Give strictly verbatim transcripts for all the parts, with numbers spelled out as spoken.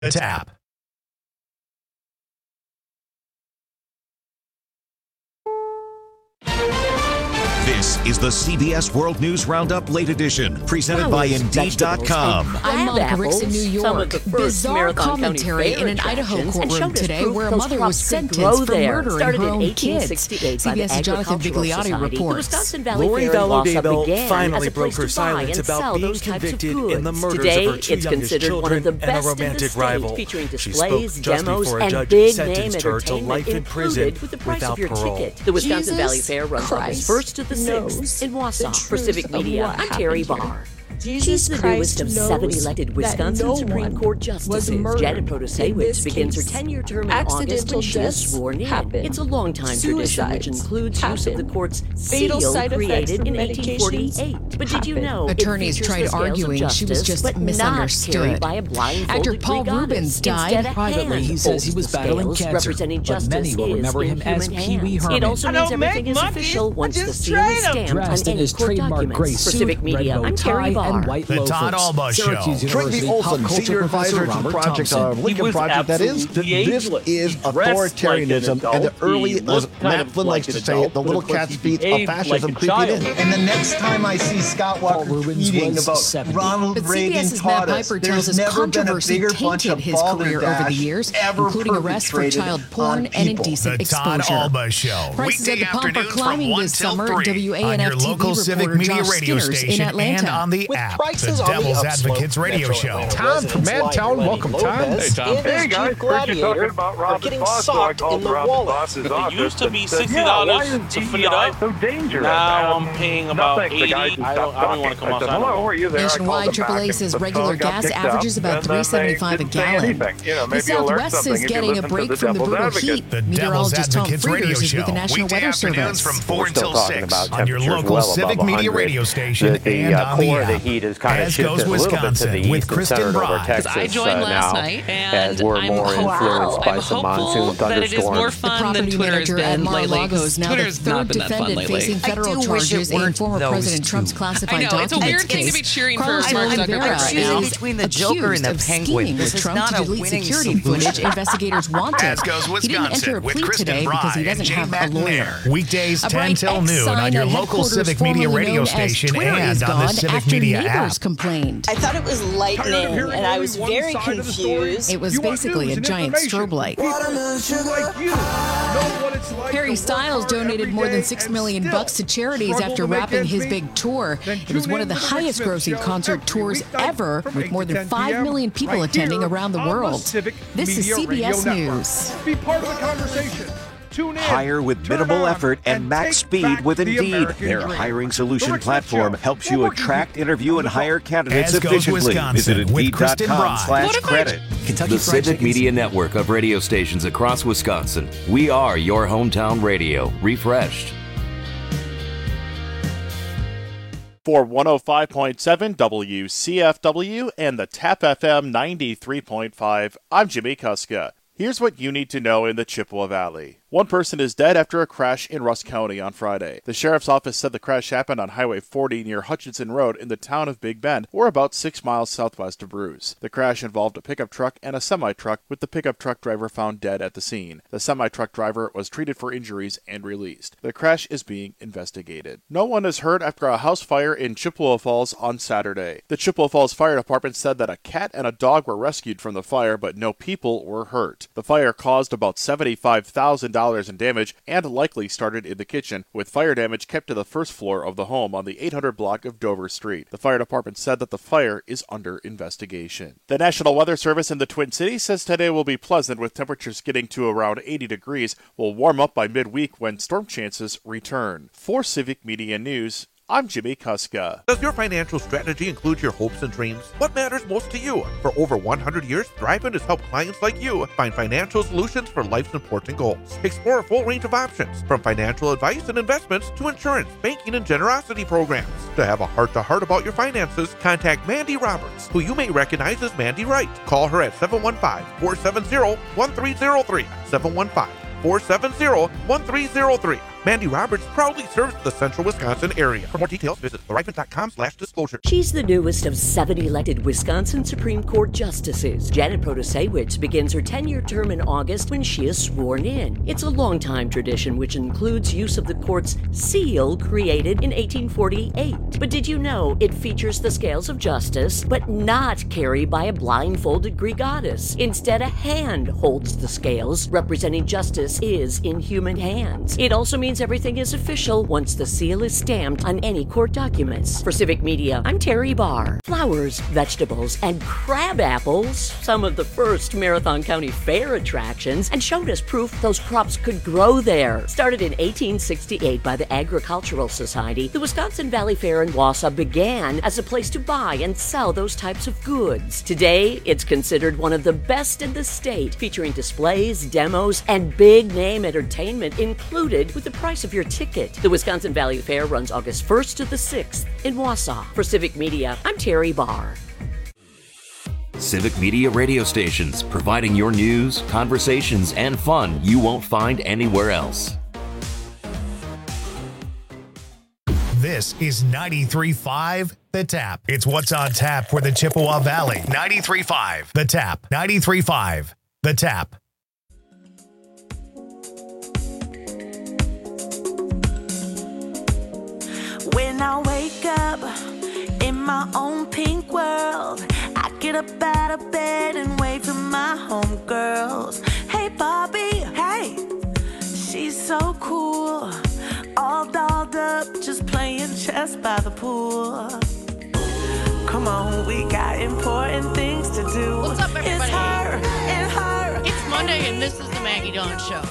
Tap. This is the C B S World News Roundup Late Edition, presented by Indeed dot com. I'm Monica Ricks in New York. Bizarre commentary in an Idaho courtroom today where a mother was sentenced for murdering her own kids. CBS's Jonathan Vigliotti reports. Lori Vallow finally broke her silence about being convicted in the murders Today, of her two it's youngest considered one of children the and a best in the romantic state, rival. featuring She displays, spoke just demos, before a and judge big-name sentenced her to life in prison included with the price without of your parole. ticket. The Wisconsin Jesus Valley Fair runs Christ August first to the sixth in Wausau. For Civic Media, I'm Terry Barr. She's the newest of seven elected Wisconsin no Supreme Court justices. Janet Protasiewicz begins her ten-year term in August when she is sworn in. happen. It's a long-time tradition which includes use of the court's Fatal seal side effects created from in eighteen forty-eight. But did you happen. know it Attorneys features tried the scales of arguing she was justice, just but not misunderstood. carried by a blindfolded Actor Paul Greek goddess. Rubens died Instead, a privately. hand He says he holds was the battling scales, cancer, representing but justice many will is remember in him as human Pee Wee hands. Herman. It also I means don't everything make is monkeys, official I once the just seal is train 'em. stamped Dressed on in any his court trademark documents. gray For suit, Civic Media, red bow I'm Terry tie, Barr. and white The loafers. Todd Alba Show. Syracuse University Tracy pop Olson, culture senior advisor professor to Robert Project uh, Thompson. Lincoln was Project, that is. absolutely This ageless. is He dressed authoritarianism, like an and the adult. early, He as looked Matt kind of Flynn like likes an to say, adult, the but little of course cat's he feet of behaved fascism like a creeping child. in. And the next time I see Scott Walker Paul Rubens tweeting was about seventy. Ronald But Reagan CBS's taught Matt us Piper tells there's us never been a controversy bigger bunch tainted of his career over the balderdash years, ever including arrests for perpetrated child on porn and people. indecent The Todd exposure. Alba Show. Prices at Weekday the pump are afternoons from climbing one this till summer. three W A N on F your T V local Civic reporter Media Josh radio Skinners in station Atlanta. and on the With app. prices The on the Devil's upslope, Advocates Radio Metro Show. Atlanta Tom from residents Madtown. like Welcome, Lenny Tom. Lopez Hey, Tom. and Hey, his guys. Jeep Heard you talking Gladiator about are Robin getting Boss, so I socked called in the Robin wallet. Boss's It office used to be and said, sixty yeah, why dollars is to fill it D E I up. so dangerous? Now Um, I'm paying about no, thanks, the eighty. guy who I stopped don't, I don't want to talking. come I said, outside. hello, who are you there? I Nationwide, called them triple A back, says and the regular phone got gas picked up, averages about and three then they seventy-five a didn't say gallon. anything. You know, The maybe you'll learn Southwest something is if you getting a listen to break the from the Devil's brutal Advocate. heat. The Devil's Meteorologist Tom Advocates Radio Frieders is Show. with the National Weekday Weather afternoons Service. from four We're still until talking six about on your temperatures local well above Civic Media one hundred. radio station The, the and uh, on the core of the app. heat has kind of As shifted goes a little bit to Wisconsin the with east and Kristen centered over Bride. Texas I joined uh, last now, night, as and we're I'm more hopeful, influenced by I'm some hopeful monsoon that it is more thunderstorms. The fun than property Twitter's manager at been lately. Mar-a-Lago is now the Twitter's third not been that fun defendant lately. facing federal I do wish charges it in weren't former those President two. Trump's classified I know, it's a documents weird thing to case. be cheering for Carlos Mark Rivera Zuckerberg right is now. choosing between the Joker and accused the of Penguin. scheming This with is Trump not to a delete winning security solution. footage investigators wanted. As goes He didn't enter Wisconsin a with plea Kristen today because he Bride and doesn't Jay have a lawyer. McNair. Weekdays A ten bright till X noon sign on your at local headquarters Civic Media formerly radio known as station Twitter and is on the gone Civic after Media neighbors app. complained. I thought it was lightning, and I was very confused. It was basically a giant strobe light. Harry Styles donated more than six million bucks to charities after wrapping his big tour. It was one of the highest-grossing concert tours ever, with more than five million people attending around the world. This is C B S News. Be part of the conversation. Tune in, Hire with turn minimal on, effort and max speed with the Indeed. American Their dream. hiring solution The Rick platform Smith Show. helps you We're working attract, you interview, on and the hire candidates As goes efficiently. Wisconsin Visit with Indeed dot Kristen com Bride. slash What if I- credit. Kentucky The Fried Civic Chickens. Media network of radio stations across Wisconsin. We are your hometown radio, refreshed. For one oh five point seven W C F W and the Tap F M ninety-three point five, I'm Jimmy Kuska. Here's what you need to know in the Chippewa Valley. One person is dead after a crash in Rusk County on Friday. The sheriff's office said the crash happened on Highway forty near Hutchinson Road in the town of Big Bend, or about six miles southwest of Bruce. The crash involved a pickup truck and a semi-truck, with the pickup truck driver found dead at the scene. The semi-truck driver was treated for injuries and released. The crash is being investigated. No one is hurt after a house fire in Chippewa Falls on Saturday. The Chippewa Falls Fire Department said that a cat and a dog were rescued from the fire, but no people were hurt. The fire caused about seventy-five thousand dollars in damage and likely started in the kitchen, with fire damage kept to the first floor of the home on the eight hundred block of Dover Street. The fire department said that the fire is under investigation. The National Weather Service in the Twin Cities says today will be pleasant, with temperatures getting to around eighty degrees. Will warm up by midweek when storm chances return. For Civic Media News, I'm Jimmy Kuska. Does your financial strategy include your hopes and dreams? What matters most to you? For over one hundred years, Thriven has helped clients like you find financial solutions for life's important goals. Explore a full range of options, from financial advice and investments to insurance, banking, and generosity programs. To have a heart-to-heart about your finances, contact Mandy Roberts, who you may recognize as Mandy Wright. Call her at seven one five, four seven zero, one three zero three, seven one five, four seven zero, one three zero three. Mandy Roberts proudly serves the central Wisconsin area. For more details, visit the rifle dot com slash disclosure. She's the newest of seven elected Wisconsin Supreme Court justices. Janet Protasewicz begins her ten-year term in August when she is sworn in. It's a long-time tradition which includes use of the court's seal created in eighteen forty-eight. But did you know it features the scales of justice, but not carried by a blindfolded Greek goddess? Instead, a hand holds the scales, representing justice is in human hands. It also means everything is official once the seal is stamped on any court documents. For Civic Media, I'm Terry Barr. Flowers, vegetables, and crab apples, some of the first Marathon County Fair attractions, and showed us proof those crops could grow there. Started in eighteen sixty-eight by the Agricultural Society, the Wisconsin Valley Fair in Wausau began as a place to buy and sell those types of goods. Today, it's considered one of the best in the state, featuring displays, demos, and big-name entertainment included with the price of your ticket. The Wisconsin Valley Fair runs August first to the sixth in Wausau. For Civic Media, I'm Terry Barr. Civic Media radio stations, providing your news, conversations, and fun you won't find anywhere else. This is ninety-three point five The Tap. It's what's on tap for the Chippewa Valley. ninety-three point five The Tap. ninety-three point five The Tap. When I wake up in my own pink world, I get up out of bed and wave to my homegirls. Hey, Bobby. Hey. She's so cool. All dolled up, just playing chess by the pool. Come on, we got important things to do. What's up, everybody? It's her and her. It's Monday, and this is the Maggie Dawn Show.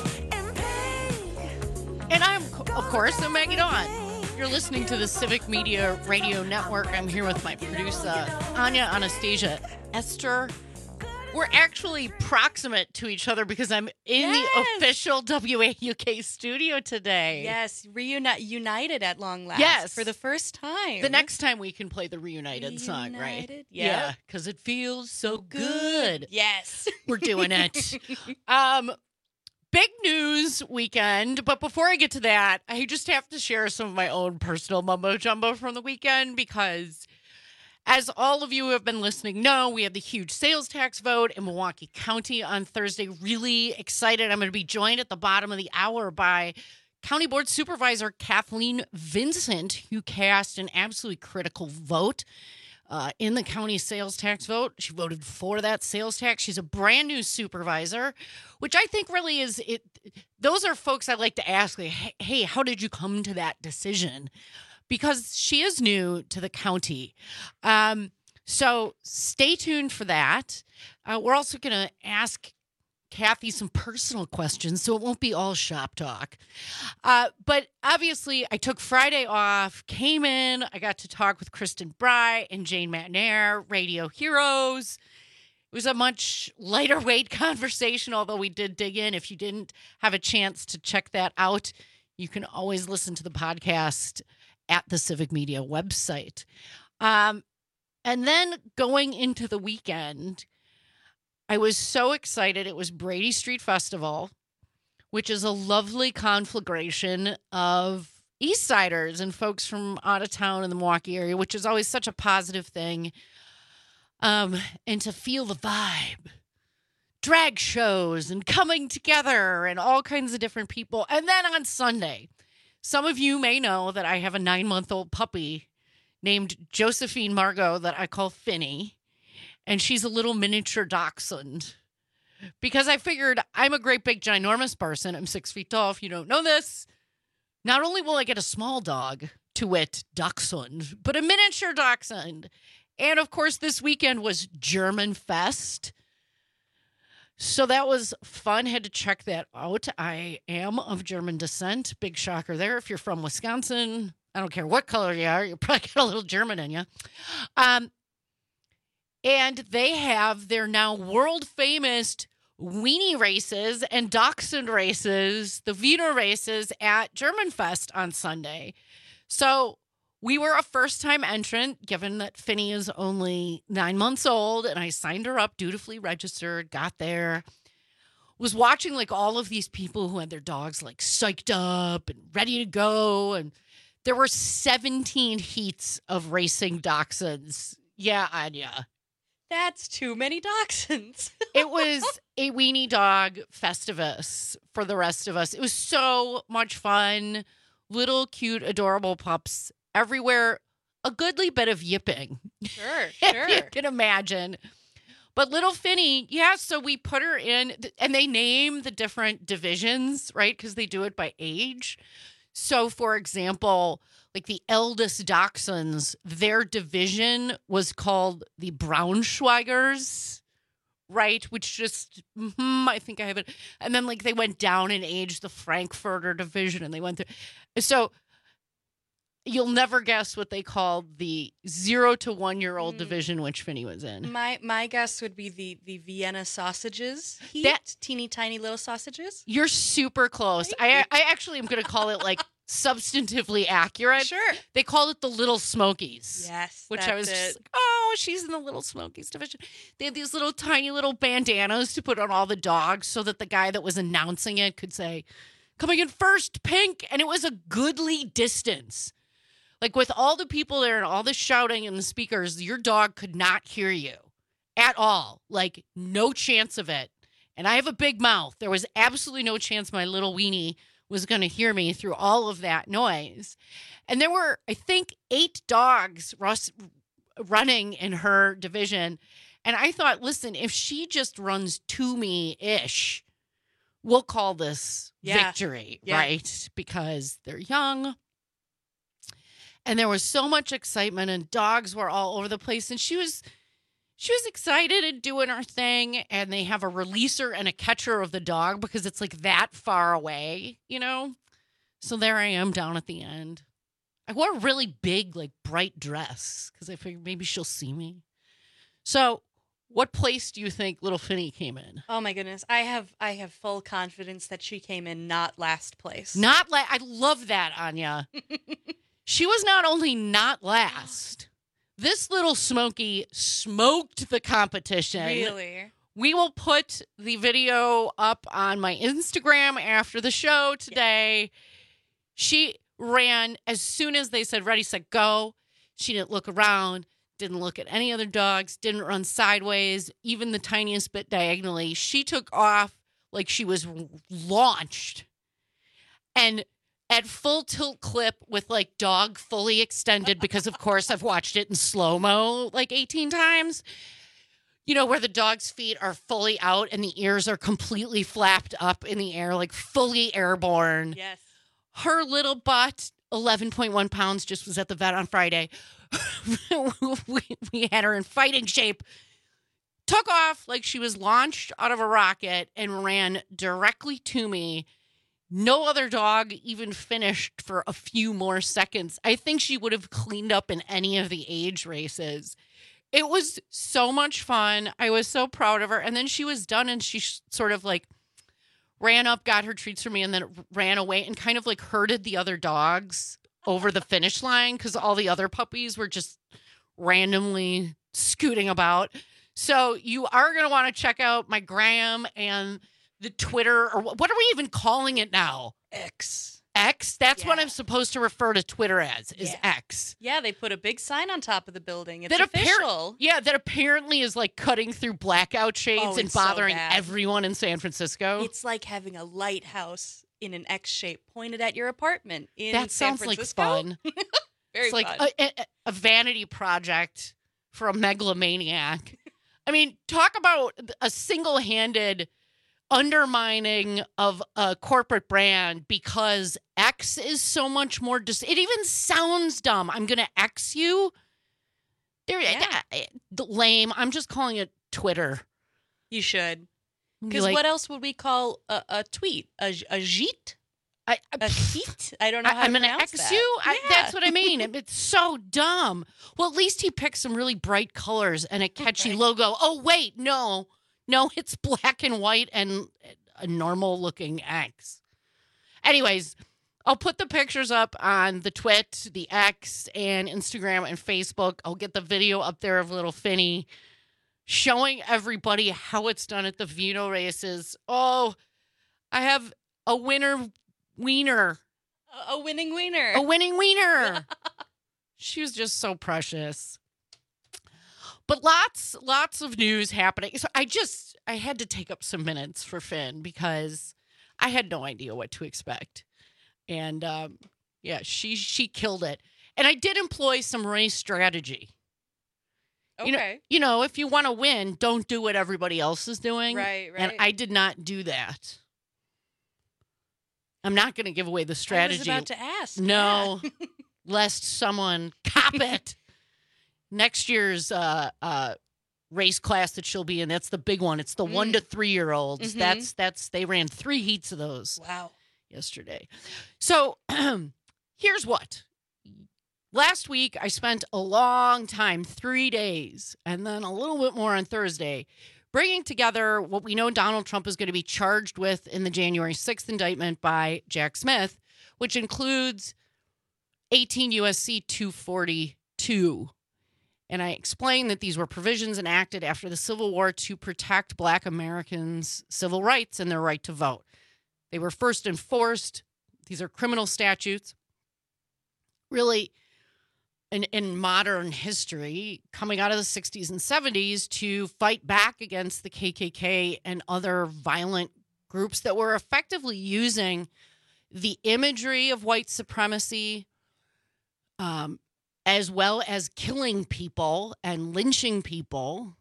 And I'm, of course, the Maggie Dawn. You're listening to the Civic Media Radio Network. I'm here with my producer, Anya Anastasia Esther. We're actually proximate to each other because I'm in yes. the official W A U K studio today. Yes, reunited at long last. Yes. For the first time. The next time we can play the Reunited, Reunited song, right? Yeah. Because yeah, it feels so good. good. Yes. We're doing it. um, big news weekend. But before I get to that, I just have to share some of my own personal mumbo jumbo from the weekend because, as all of you who have been listening know, we had the huge sales tax vote in Milwaukee County on Thursday. Really excited. I'm going to be joined at the bottom of the hour by County Board Supervisor Kathleen Vincent, who cast an absolutely critical vote uh, in the county sales tax vote. She voted for that sales tax. She's a brand new supervisor, which I think really is it. Those are folks I like to ask, like, hey, how did you come to that decision? Because she is new to the county. Um, so stay tuned for that. Uh, we're also going to ask Kathy some personal questions, so it won't be all shop talk. Uh, but obviously, I took Friday off, came in, I got to talk with Kristen Bry and Jane Matnair, Radio Heroes. It was a much lighter weight conversation, although we did dig in. If you didn't have a chance to check that out, you can always listen to the podcast at the Civic Media website. Um, and then going into the weekend, I was so excited. It was Brady Street Festival, which is a lovely conflagration of East Siders and folks from out of town in the Milwaukee area, which is always such a positive thing. Um, and to feel the vibe, drag shows and coming together and all kinds of different people. And then on Sunday, some of you may know that I have a nine-month-old puppy named Josephine Margot that I call Finny, and she's a little miniature dachshund. Because I figured I'm a great big ginormous person. I'm six feet tall, if you don't know this. Not only will I get a small dog, to wit, dachshund, but a miniature dachshund. And, of course, this weekend was German Fest. So that was fun. Had to check that out. I am of German descent. Big shocker there. If you're from Wisconsin, I don't care what color you are, you probably got a little German in you. Um, and they have their now world-famous weenie races and dachshund races, the Wiener races at German Fest on Sunday. So we were a first-time entrant, given that Finny is only nine months old, and I signed her up, dutifully registered, got there. was watching like all of these people who had their dogs like psyched up and ready to go. And there were seventeen heats of racing dachshunds. Yeah, Anya. That's too many dachshunds. It was a weenie dog festivus for the rest of us. It was so much fun. Little, cute, adorable pups everywhere. A goodly bit of yipping. Sure, if sure. you can imagine. But little Finny, yeah, so we put her in, and they name the different divisions, right? Because they do it by age. So, for example, like the eldest dachshunds, their division was called the Braunschweigers, right? Which just, mm, I think I have it. And then, like, they went down in age, the Frankfurter division, and they went through. So, you'll never guess what they called the zero to one year old mm. division, which Finny was in. My my guess would be the the Vienna sausages. Heat, that teeny tiny little sausages. You're super close. I I actually am going to call it like substantively accurate. Sure. They called it the Little Smokies. Yes, which that's I was it. just like, oh, she's in the Little Smokies division. They had these little tiny little bandanas to put on all the dogs so that the guy that was announcing it could say, "Coming in first, Pink," and it was a goodly distance. Like, with all the people there and all the shouting and the speakers, your dog could not hear you at all. Like, no chance of it. And I have a big mouth. There was absolutely no chance my little weenie was going to hear me through all of that noise. And there were, I think, eight dogs Russ, running in her division. And I thought, listen, if she just runs to me-ish, we'll call this yeah. victory, yeah. right? Because they're young. And there was so much excitement and dogs were all over the place. And she was she was excited and doing her thing. And they have a releaser and a catcher of the dog because it's like that far away, you know? So there I am down at the end. I wore a really big, like, bright dress because I figured maybe she'll see me. So what place do you think little Finny came in? Oh, my goodness. I have I have full confidence that she came in not last place. Not last. I love that, Anya. She was not only not last, this little Smoky smoked the competition. Really? We will put the video up on my Instagram after the show today. Yeah. She ran as soon as they said, ready, set, go. She didn't look around, didn't look at any other dogs, didn't run sideways, even the tiniest bit diagonally. She took off like she was launched. And at full tilt clip with like dog fully extended, because of course I've watched it in slow-mo like eighteen times, you know, where the dog's feet are fully out and the ears are completely flapped up in the air, like fully airborne. Yes. Her little butt, eleven point one pounds, just was at the vet on Friday. we, we had her in fighting shape. Took off like she was launched out of a rocket and ran directly to me. No other dog even finished for a few more seconds. I think she would have cleaned up in any of the age races. It was so much fun. I was so proud of her. And then she was done and she sh- sort of like ran up, got her treats for me, and then ran away and kind of like herded the other dogs over the finish line because all the other puppies were just randomly scooting about. So you are going to want to check out my gram and the Twitter, or what are we even calling it now? X. X? That's yeah. what I'm supposed to refer to Twitter as, is yeah. X. Yeah, they put a big sign on top of the building. It's that official. Appar- yeah, that apparently is like cutting through blackout shades oh, and bothering so everyone in San Francisco. It's like having a lighthouse in an X shape pointed at your apartment in that San sounds Francisco. like fun. Very it's like fun. a, a, a vanity project for a megalomaniac. I mean, talk about a single-handed undermining of a corporate brand because X is so much more dis- it even sounds dumb. I'm gonna X you. There, yeah. uh, lame. I'm just calling it Twitter. You should. Because like, what else would we call a, a tweet? A, a jeet? I, I, a tweet? I don't know how I, to I'm gonna pronounce X that. you. I, Yeah. That's what I mean. It's so dumb. Well, at least he picked some really bright colors and a catchy Right. logo. Oh wait, no. No, it's black and white and a normal looking X. Anyways, I'll put the pictures up on the Twit, the X, and Instagram and Facebook. I'll get the video up there of little Finny. showing everybody how it's done at the Vino races. Oh, I have a winner wiener. A, a winning wiener. A winning wiener. She was just so precious. But lots, lots of news happening. So I just, I had to take up some minutes for Finn because I had no idea what to expect. And um, yeah, she she killed it. And I did employ some race strategy. Okay. You know, you know, if you want to win, don't do what everybody else is doing. Right, right. And I did not do that. I'm not going to give away the strategy. I was about to ask. No, yeah. lest someone cop it. Next year's uh, uh, race class that she'll be in, that's the big one. It's the mm. one to three year olds. Mm-hmm. That's that's they ran three heats of those. Wow. Yesterday. So here's what. Last week, I spent a long time, three days, and then a little bit more on Thursday, bringing together what we know Donald Trump is going to be charged with in the January sixth indictment by Jack Smith, which includes eighteen U S C two forty-two. And I explained that these were provisions enacted after the Civil War to protect Black Americans' civil rights and their right to vote. They were first enforced. These are criminal statutes. Really, in, in modern history, coming out of the sixties and seventies to fight back against the K K K and other violent groups that were effectively using the imagery of white supremacy, um, as well as killing people and lynching people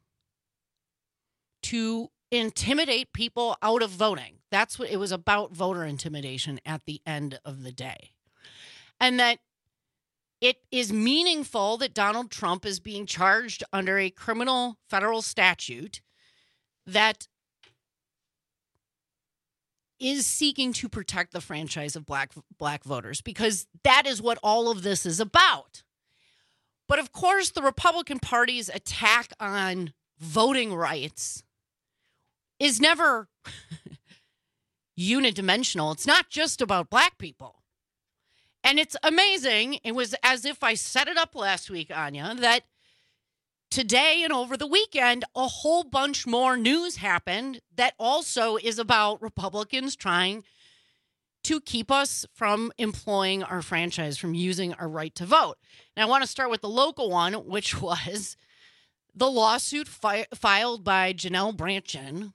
to intimidate people out of voting. That's what it was about, voter intimidation at the end of the day. And that it is meaningful that Donald Trump is being charged under a criminal federal statute that is seeking to protect the franchise of black black voters, because that is what all of this is about. But of course, the Republican Party's attack on voting rights is never unidimensional. It's not just about black people. And it's amazing. It was as if I set it up last week, Anya, that today and over the weekend, a whole bunch more news happened that also is about Republicans trying to keep us from employing our franchise, from using our right to vote. And I want to start with the local one, which was the lawsuit fi- filed by Janelle Brandtjen.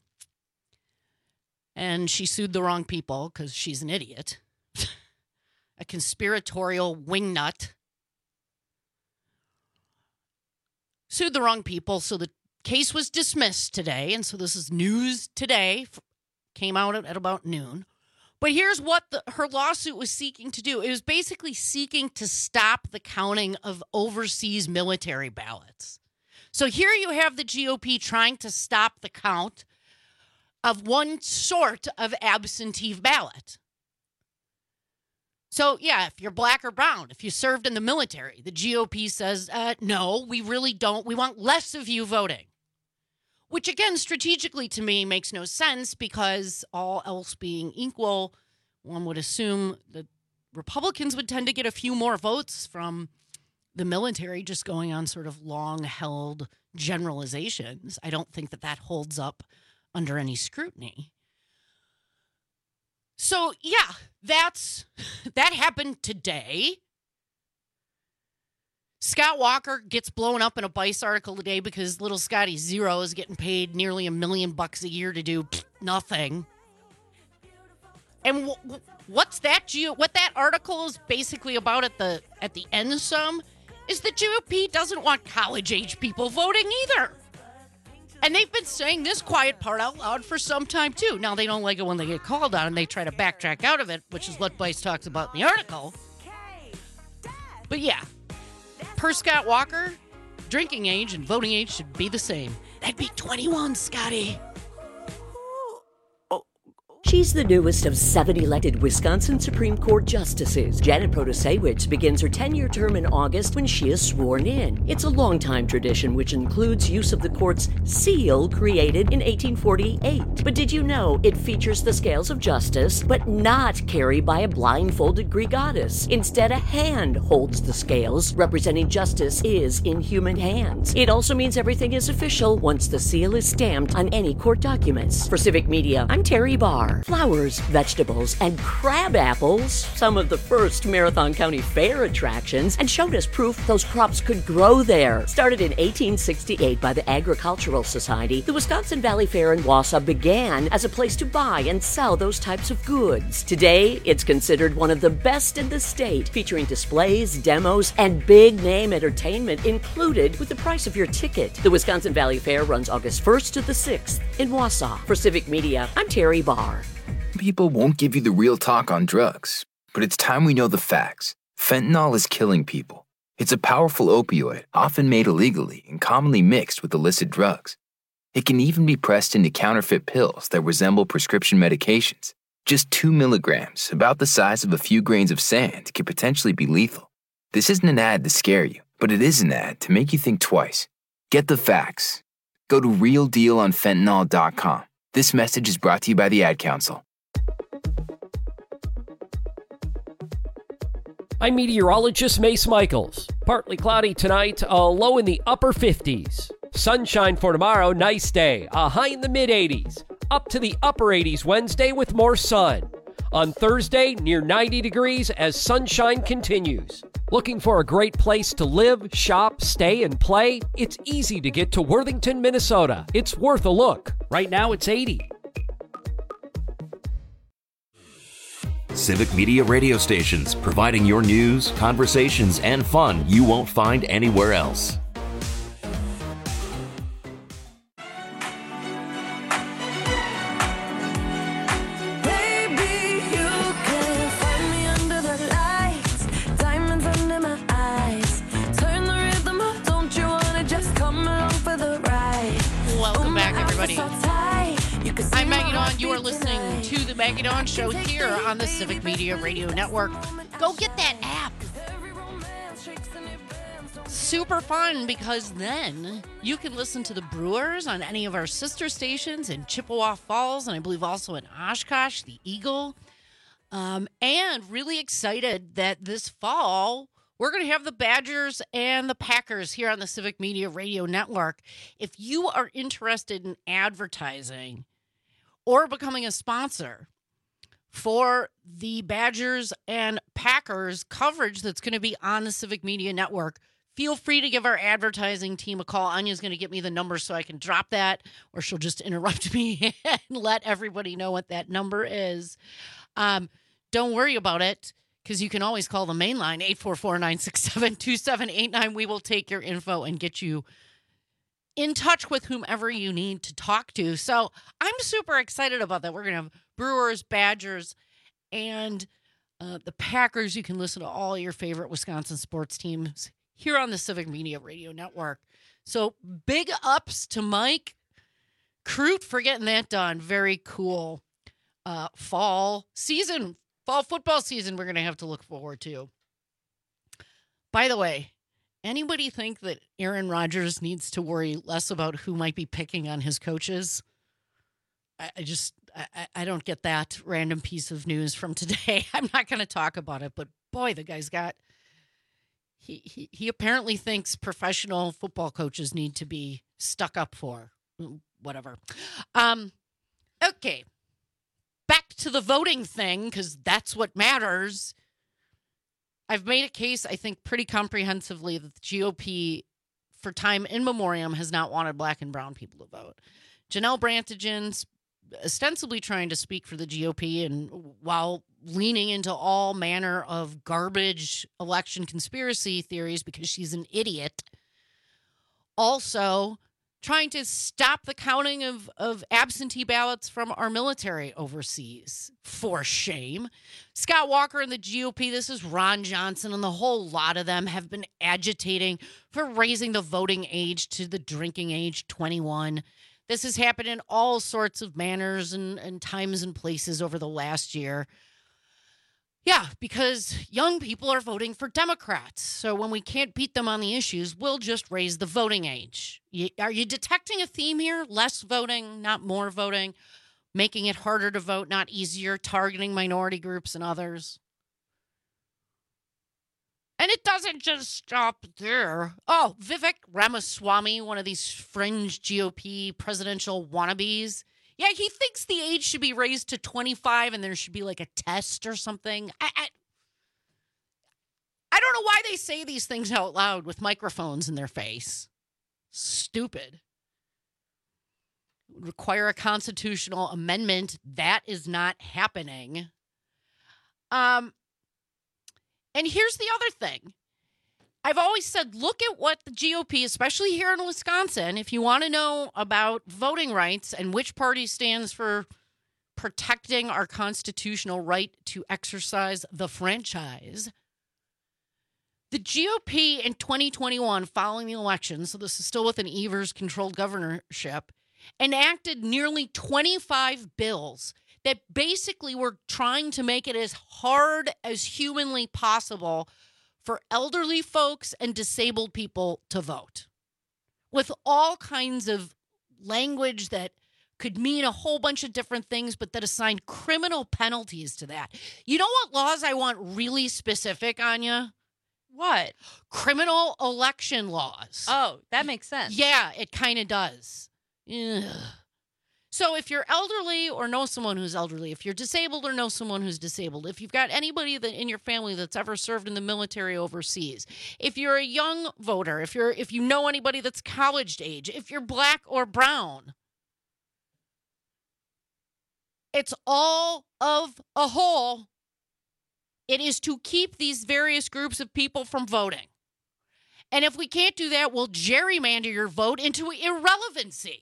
And she sued the wrong people because she's an idiot. A conspiratorial wingnut. Sued the wrong people, so the case was dismissed today. And so this is news today, came out at, at about noon. But here's what the, her lawsuit was seeking to do. It was basically seeking to stop the counting of overseas military ballots. So here you have the G O P trying to stop the count of one sort of absentee ballot. So, yeah, if you're black or brown, if you served in the military, the G O P says, uh, no, we really don't. We want less of you voting. Which, again, strategically to me makes no sense because all else being equal, one would assume that Republicans would tend to get a few more votes from the military just going on sort of long-held generalizations. I don't think that that holds up under any scrutiny. So, yeah, that's that happened today. Scott Walker gets blown up in a Vice article today because little Scotty Zero is getting paid nearly a million bucks a year to do nothing. And w- what's that? G- what that article is basically about at the at the end some is the G O P doesn't want college-age people voting either. And they've been saying this quiet part out loud for some time, too. Now, they don't like it when they get called on and they try to backtrack out of it, which is what Vice talks about in the article. But yeah. Per Scott Walker, drinking age and voting age should be the same. That'd be twenty-one, Scotty. She's the newest of seven elected Wisconsin Supreme Court justices. Janet Protasewicz begins her ten-year term in August when she is sworn in. It's a long-time tradition which includes use of the court's seal created in eighteen forty-eight. But did you know it features the scales of justice, but not carried by a blindfolded Greek goddess? Instead, a hand holds the scales, representing justice is in human hands. It also means everything is official once the seal is stamped on any court documents. For Civic Media, I'm Terry Barr. Flowers, vegetables, and crab apples, some of the first Marathon County Fair attractions, and showed us proof those crops could grow there. Started in eighteen sixty-eight by the Agricultural Society, the Wisconsin Valley Fair in Wausau began as a place to buy and sell those types of goods. Today, it's considered one of the best in the state, featuring displays, demos, and big-name entertainment included with the price of your ticket. The Wisconsin Valley Fair runs August first to the sixth in Wausau. For Civic Media, I'm Terry Barr. People won't give you the real talk on drugs, but it's time we know the facts. Fentanyl is killing people. It's a powerful opioid, often made illegally and commonly mixed with illicit drugs. It can even be pressed into counterfeit pills that resemble prescription medications. Just two milligrams, about the size of a few grains of sand, could potentially be lethal. This isn't an ad to scare you, but it is an ad to make you think twice. Get the facts. Go to real deal on fentanyl dot com. This message is brought to you by the Ad Council. I'm meteorologist Mace Michaels. Partly cloudy tonight, a low in the upper fifties. Sunshine for tomorrow, nice day, a high in the mid eighties. Up to the upper eighties Wednesday with more sun. On Thursday, near ninety degrees as sunshine continues. Looking for a great place to live, shop, stay, and play? It's easy to get to Worthington, Minnesota. It's worth a look. Right now, it's eighty. Civic Media radio stations, providing your news, conversations, and fun you won't find anywhere else. Maggie Dawn Show here on the Civic Media Radio Network. Go get that app. Super fun, because then you can listen to the Brewers on any of our sister stations in Chippewa Falls, and I believe also in Oshkosh, the Eagle. Um, and really excited that this fall we're going to have the Badgers and the Packers here on the Civic Media Radio Network. If you are interested in advertising or becoming a sponsor for the Badgers and Packers coverage that's going to be on the Civic Media Network, feel free to give our advertising team a call. Anya's going to get me the number so I can drop that, or she'll just interrupt me and let everybody know what that number is. Um, don't worry about it, because you can always call the main line, eight four four, nine six seven, two seven eight nine. We will take your info and get you in touch with whomever you need to talk to. So I'm super excited about that. We're going to have Brewers, Badgers, and uh, the Packers. You can listen to all your favorite Wisconsin sports teams here on the Civic Media Radio Network. So big ups to Mike Crute for getting that done. Very cool uh, fall season, fall football season we're going to have to look forward to. By the way, anybody think that Aaron Rodgers needs to worry less about who might be picking on his coaches? I, I just, I, I don't get that random piece of news from today. I'm not going to talk about it, but boy, the guy's got, he, he, he apparently thinks professional football coaches need to be stuck up for. Whatever. Um, okay. Back to the voting thing, because that's what matters. I've made a case, I think, pretty comprehensively that the G O P, for time in memoriam, has not wanted black and brown people to vote. Janelle Brantigan, ostensibly trying to speak for the G O P, and while leaning into all manner of garbage election conspiracy theories because she's an idiot, also trying to stop the counting of, of absentee ballots from our military overseas. For shame. Scott Walker and the G O P, this is Ron Johnson, and the whole lot of them have been agitating for raising the voting age to the drinking age twenty-one. This has happened in all sorts of manners and, and times and places over the last year. Yeah, because young people are voting for Democrats. So when we can't beat them on the issues, we'll just raise the voting age. You, are you detecting a theme here? Less voting, not more voting, making it harder to vote, not easier, targeting minority groups and others. And it doesn't just stop there. Oh, Vivek Ramaswamy, one of these fringe G O P presidential wannabes. Yeah, he thinks the age should be raised to twenty-five and there should be like a test or something. I, I, I don't know why they say these things out loud with microphones in their face. Stupid. It would require a constitutional amendment. That is not happening. Um, and here's the other thing. I've always said, look at what the G O P, especially here in Wisconsin, if you want to know about voting rights and which party stands for protecting our constitutional right to exercise the franchise. The G O P in twenty twenty-one, following the election, so this is still with an Evers-controlled governorship, enacted nearly twenty-five bills that basically were trying to make it as hard as humanly possible for elderly folks and disabled people to vote, with all kinds of language that could mean a whole bunch of different things, but that assigned criminal penalties to that. You know what laws I want really specific, Anya? What? Criminal election laws. Oh, that makes sense. Yeah, it kind of does. Ugh. So if you're elderly or know someone who's elderly, if you're disabled or know someone who's disabled, if you've got anybody that in your family that's ever served in the military overseas, if you're a young voter, if you're if you know anybody that's college age, if you're black or brown, it's all of a whole. It is to keep these various groups of people from voting. And if we can't do that, we'll gerrymander your vote into irrelevancy.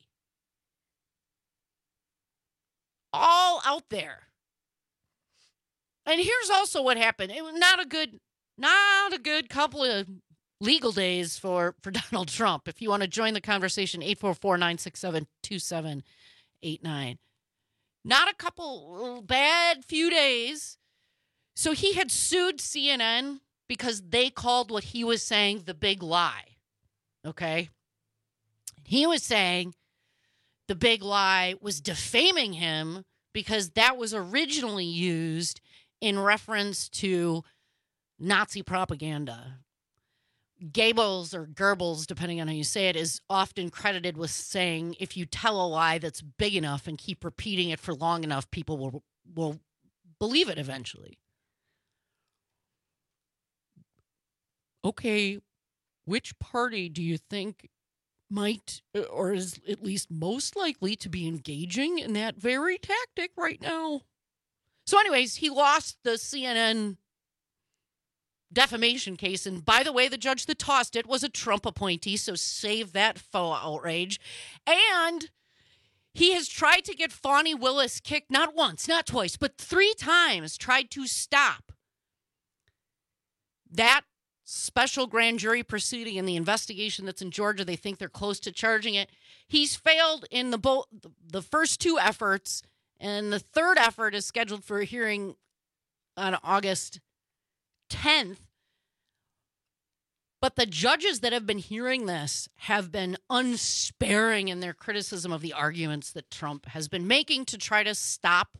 All out there. And here's also what happened. It was not a good, not a good couple of legal days for, for Donald Trump. If you want to join the conversation, eight four four, nine six seven, two seven eight nine. Not a couple bad few days. So he had sued C N N because they called what he was saying the big lie. Okay? He was saying the big lie was defaming him because that was originally used in reference to Nazi propaganda. Goebbels or Goebbels, depending on how you say it, is often credited with saying if you tell a lie that's big enough and keep repeating it for long enough, people will will believe it eventually. Okay, which party do you think might, or is at least most likely to be engaging in that very tactic right now? So anyways, he lost the C N N defamation case. And by the way, the judge that tossed it was a Trump appointee, so save that faux outrage. And he has tried to get Fani Willis kicked not once, not twice, but three times, tried to stop that special grand jury proceeding in the investigation that's in Georgia. They think they're close to charging it. He's failed in the bo- the first two efforts, and the third effort is scheduled for a hearing on August tenth. But the judges that have been hearing this have been unsparing in their criticism of the arguments that Trump has been making to try to stop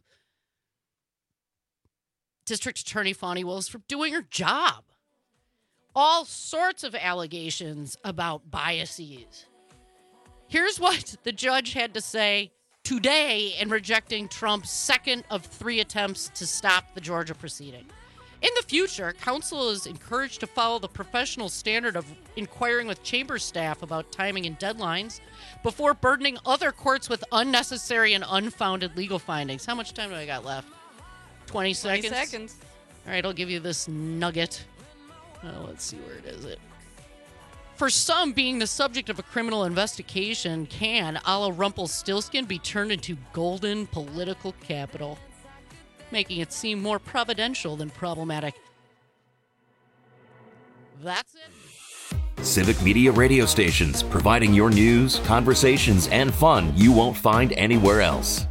District Attorney Fani Willis from doing her job. All sorts of allegations about biases. Here's what the judge had to say today in rejecting Trump's second of three attempts to stop the Georgia proceeding. In the future, counsel is encouraged to follow the professional standard of inquiring with chamber staff about timing and deadlines before burdening other courts with unnecessary and unfounded legal findings. How much time do I got left? twenty seconds? twenty seconds. All right, I'll give you this nugget. Oh, let's see, where it is it. For some, being the subject of a criminal investigation can, a la Rumpelstiltskin, be turned into golden political capital, making it seem more providential than problematic. That's it. Civic Media radio stations, providing your news, conversations, and fun you won't find anywhere else.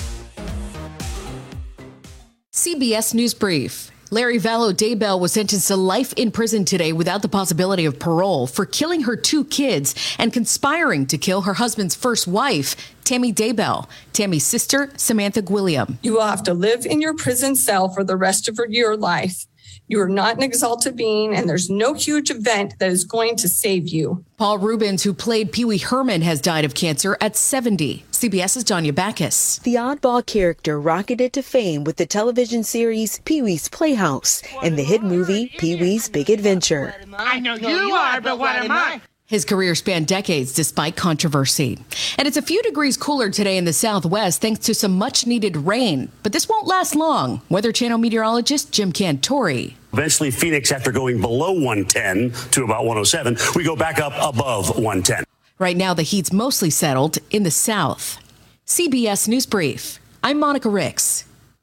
C B S News Brief. Larry Vallow Daybell was sentenced to life in prison today without the possibility of parole for killing her two kids and conspiring to kill her husband's first wife, Tammy Daybell. Tammy's sister, Samantha Gwilliam. You will have to live in your prison cell for the rest of your life. You are not an exalted being, and there's no huge event that is going to save you. Paul Rubens, who played Pee Wee Herman, has died of cancer at seventy. CBS's Danya Backus. The oddball character rocketed to fame with the television series Pee Wee's Playhouse and the hit movie Pee Wee's Big Adventure. I know you are, but what am I? His career spanned decades despite controversy. And it's a few degrees cooler today in the Southwest thanks to some much-needed rain. But this won't last long. Weather Channel meteorologist Jim Cantori. Eventually, Phoenix, after going below one ten to about one oh seven, we go back up above one ten. Right now, the heat's mostly settled in the south. C B S News Brief. I'm Monica Ricks.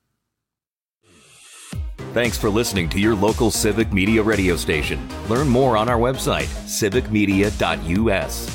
Thanks for listening to your local Civic Media radio station. Learn more on our website, civic media dot u s.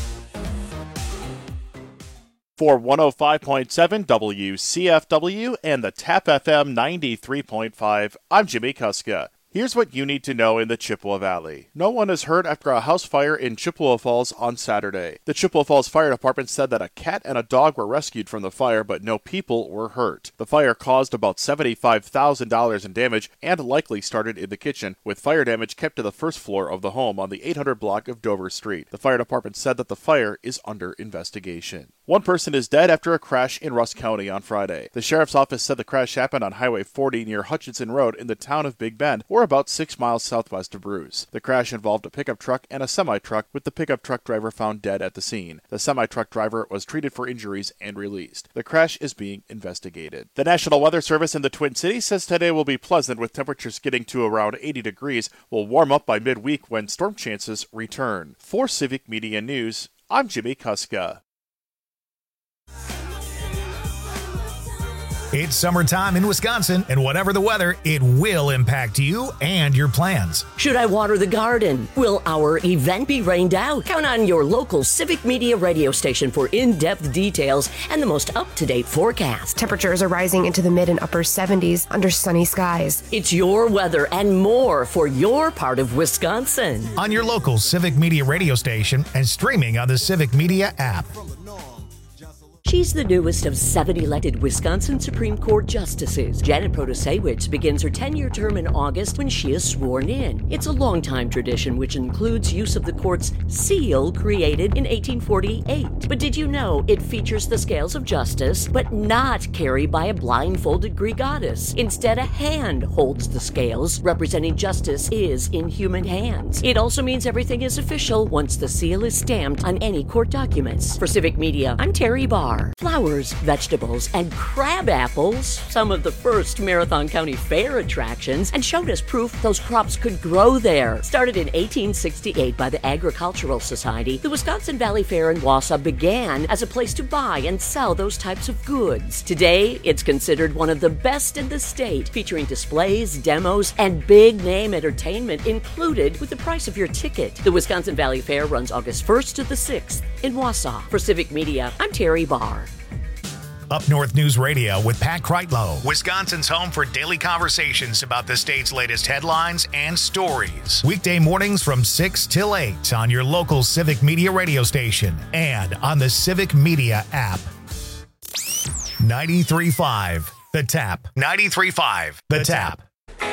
For one oh five point seven W C F W and the Tap F M ninety-three point five, I'm Jimmy Kuska. Here's what you need to know in the Chippewa Valley. No one is hurt after a house fire in Chippewa Falls on Saturday. The Chippewa Falls Fire Department said that a cat and a dog were rescued from the fire, but no people were hurt. The fire caused about seventy-five thousand dollars in damage and likely started in the kitchen, with fire damage kept to the first floor of the home on the eight hundred block of Dover Street. The fire department said that the fire is under investigation. One person is dead after a crash in Rusk County on Friday. The sheriff's office said the crash happened on Highway forty near Hutchinson Road in the town of Big Bend, or about six miles southwest of Bruce. The crash involved a pickup truck and a semi-truck, with the pickup truck driver found dead at the scene. The semi-truck driver was treated for injuries and released. The crash is being investigated. The National Weather Service in the Twin Cities says today will be pleasant, with temperatures getting to around eighty degrees. Will warm up by midweek when storm chances return. For Civic Media News, I'm Jimmy Kuska. It's summertime in Wisconsin, and whatever the weather, it will impact you and your plans. Should I water the garden? Will our event be rained out? Count on your local Civic Media radio station for in-depth details and the most up-to-date forecast. Temperatures are rising into the mid and upper seventies under sunny skies. It's your weather and more for your part of Wisconsin. On your local Civic Media radio station and streaming on the Civic Media app. She's the newest of seven elected Wisconsin Supreme Court justices. Janet Protasiewicz begins her ten-year term in August when she is sworn in. It's a long-time tradition which includes use of the court's seal created in eighteen forty-eight. But did you know it features the scales of justice, but not carried by a blindfolded Greek goddess? Instead, a hand holds the scales, representing justice is in human hands. It also means everything is official once the seal is stamped on any court documents. For Civic Media, I'm Terry Barr. Flowers, vegetables, and crab apples, some of the first Marathon County Fair attractions, and showed us proof those crops could grow there. Started in eighteen sixty-eight by the Agricultural Society, the Wisconsin Valley Fair in Wausau began as a place to buy and sell those types of goods. Today, it's considered one of the best in the state, featuring displays, demos, and big-name entertainment included with the price of your ticket. The Wisconsin Valley Fair runs August first to the sixth in Wausau. For Civic Media, I'm Terry Barr. Up North News Radio with Pat Kreitlow, Wisconsin's home for daily conversations about the state's latest headlines and stories. Weekday mornings from six till eight on your local Civic Media radio station and on the Civic Media app. ninety-three point five The Tap. ninety-three point five The Tap.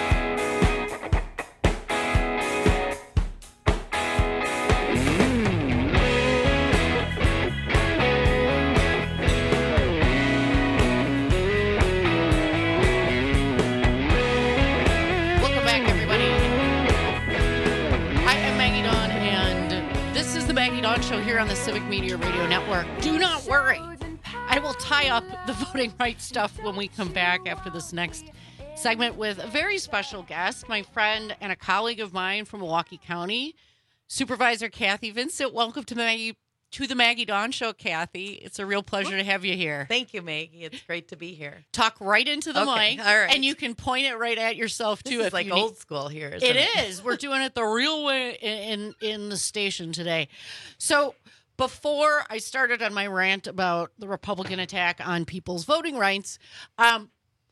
Show here on the Civic Media Radio Network. Do not worry. I will tie up the voting rights stuff when we come back after this next segment with a very special guest, my friend and a colleague of mine from Milwaukee County, Supervisor Kathy Vincent. Welcome to Maggie to the Maggie Dawn Show, Kathy. It's a real pleasure to have you here. Thank you, Maggie. It's great to be here. Talk right into the Okay, mic, all right. and you can point it right at yourself too. This is if like you old need- school here, isn't It it? is. We're doing it the real way in in the station today. So before I started on my rant about the Republican attack on people's voting rights, um,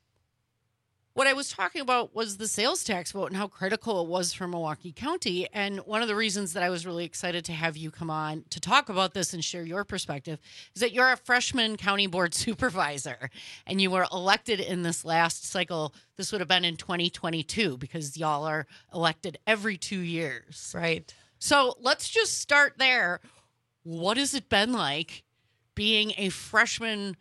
what I was talking about was the sales tax vote and how critical it was for Milwaukee County. And one of the reasons that I was really excited to have you come on to talk about this and share your perspective is that you're a freshman county board supervisor and you were elected in this last cycle. This would have been in twenty twenty-two because y'all are elected every two years. Right. So let's just start there. What has it been like being a freshman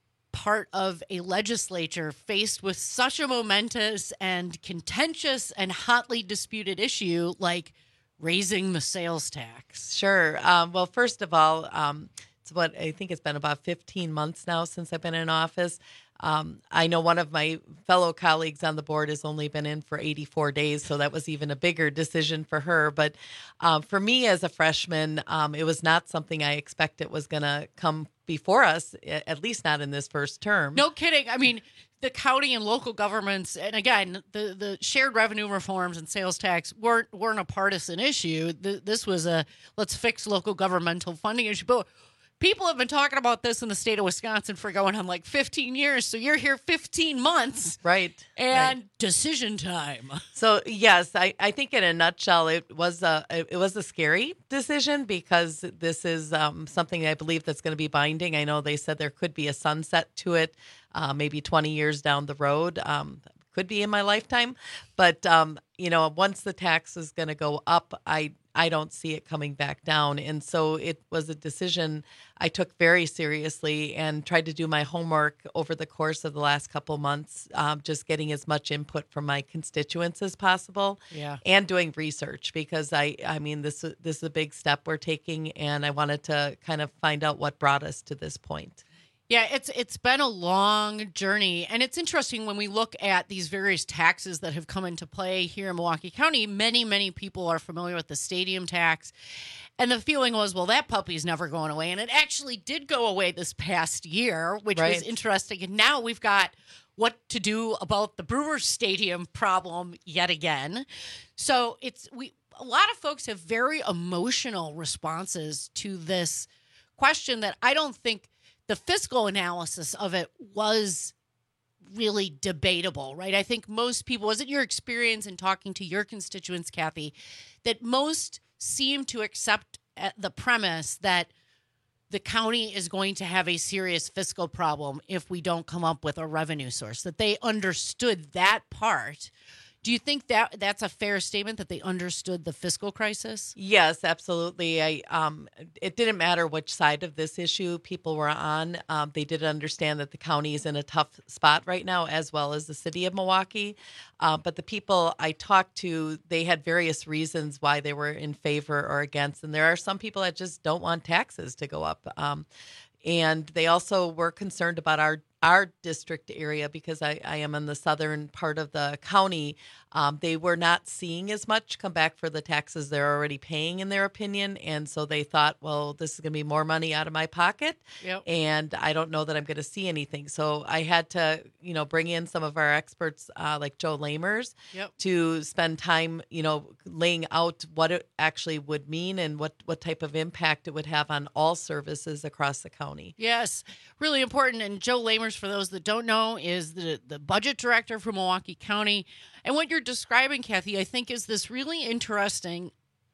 part of a legislature faced with such a momentous and contentious and hotly disputed issue like raising the sales tax? Sure. Um, well, first of all, um, it's what I think it's been about fifteen months now since I've been in office. Um, I know one of my fellow colleagues on the board has only been in for eighty-four days, so that was even a bigger decision for her. But um, for me as a freshman, um, it was not something I expected was going to come before us, at least not in this first term. No kidding. I mean, the county and local governments, and again, the, the shared revenue reforms and sales tax weren't weren't a partisan issue. The, this was a let's fix local governmental funding issue. But people have been talking about this in the state of Wisconsin for going on like fifteen years. So you're here fifteen months. Right. And right. decision time. So, yes, I, I think in a nutshell, it was a it was a scary decision because this is um, something I believe that's going to be binding. I know they said there could be a sunset to it, uh, maybe twenty years down the road. Um, could be in my lifetime. But, um, you know, once the tax is going to go up, I I don't see it coming back down. And so it was a decision I took very seriously and tried to do my homework over the course of the last couple months, um, just getting as much input from my constituents as possible. Yeah. And doing research because I, I mean, this, this is a big step we're taking, and I wanted to kind of find out what brought us to this point. Yeah, it's it's been a long journey, and it's interesting when we look at these various taxes that have come into play here in Milwaukee County. Many, many people are familiar with the stadium tax, and the feeling was, well, that puppy's never going away, and it actually did go away this past year, which Right. was interesting. And now we've got what to do about the Brewers Stadium problem yet again. So it's we a lot of folks have very emotional responses to this question that I don't think the fiscal analysis of it was really debatable, right? I think most people, was it your experience in talking to your constituents, Kathy, that most seem to accept the premise that the county is going to have a serious fiscal problem if we don't come up with a revenue source, that they understood that part. Do you think that that's a fair statement, that they understood the fiscal crisis? Yes, absolutely. I um, it didn't matter which side of this issue people were on. Um, they did understand that the county is in a tough spot right now, as well as the city of Milwaukee. Uh, but the people I talked to, they had various reasons why they were in favor or against. And there are some people that just don't want taxes to go up. Um, and they also were concerned about our our district area because I, I am in the southern part of the county. Um, they were not seeing as much come back for the taxes they're already paying, in their opinion. And so they thought, well, this is going to be more money out of my pocket. Yep. And I don't know that I'm going to see anything. So I had to, you know, bring in some of our experts uh, like Joe Lamers Yep. to spend time, you know, laying out what it actually would mean and what, what type of impact it would have on all services across the county. Yes, really important. And Joe Lamers, for those that don't know, is the, the budget director for Milwaukee County. And what you're describing, Kathy, I think is this really interesting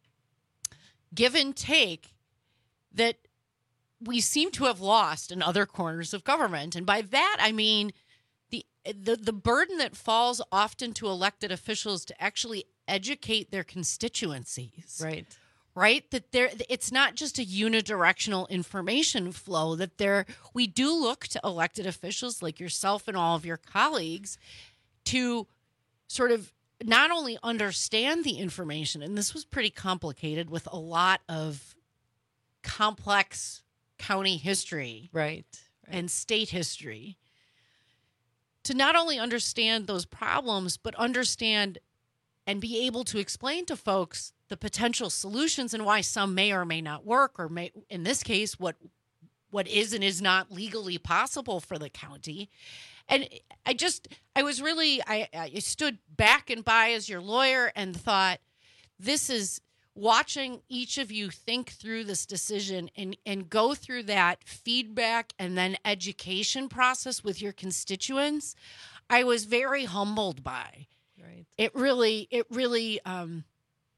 give and take that we seem to have lost in other corners of government. And by that, I mean the the, the burden that falls often to elected officials to actually educate their constituencies. Right. Right? That there, it's not just a unidirectional information flow, that there, we do look to elected officials like yourself and all of your colleagues to sort of not only understand the information, and this was pretty complicated with a lot of complex county history. Right. right. And state history, to not only understand those problems, but understand and be able to explain to folks the potential solutions and why some may or may not work, or may, in this case, what what is and is not legally possible for the county. And I just, I was really, I, I stood back and by as your lawyer and thought, this is watching each of you think through this decision and, and go through that feedback and then education process with your constituents. I was very humbled by. Right. It really, it really, um,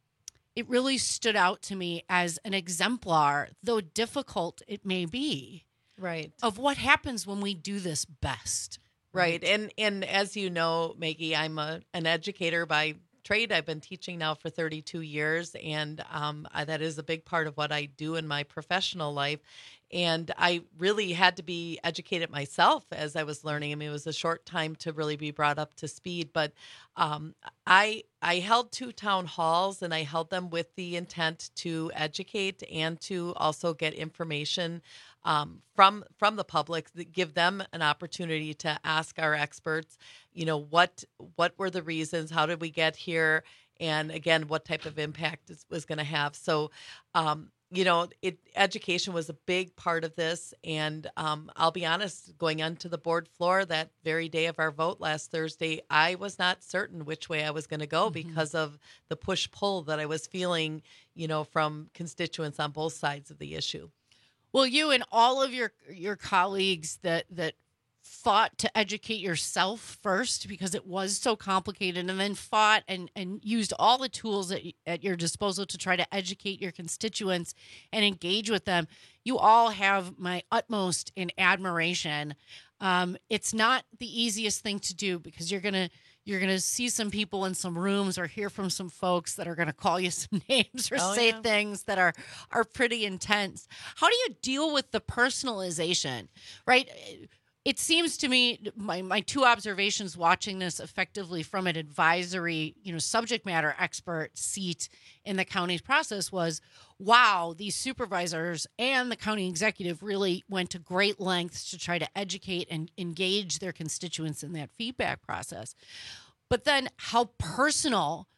it really stood out to me as an exemplar, though difficult it may be, right, of what happens when we do this best. Right. And and as you know, Maggie, I'm a an educator by trade. I've been teaching now for thirty-two years, and um, I, that is a big part of what I do in my professional life. And I really had to be educated myself as I was learning. I mean, it was a short time to really be brought up to speed, but um, I I held two town halls, and I held them with the intent to educate and to also get information um, from from the public, that give them an opportunity to ask our experts, you know, what what were the reasons, how did we get here, and again, what type of impact it was going to have. So. Um, You know, it education was a big part of this. And um, I'll be honest, going onto the board floor that very day of our vote last Thursday, I was not certain which way I was going to go mm-hmm. because of the push-pull that I was feeling, you know, from constituents on both sides of the issue. Well, you and all of your your colleagues that that fought to educate yourself first because it was so complicated, and then fought and, and used all the tools at, at your disposal to try to educate your constituents and engage with them. You all have my utmost in admiration. Um, it's not the easiest thing to do because you're gonna you're gonna see some people in some rooms or hear from some folks that are gonna call you some names or oh, say yeah. things that are are pretty intense. How do you deal with the personalization, right? It seems to me, my, my two observations watching this effectively from an advisory, you know, subject matter expert seat in the county's process was, wow, these supervisors and the county executive really went to great lengths to try to educate and engage their constituents in that feedback process. But then how personal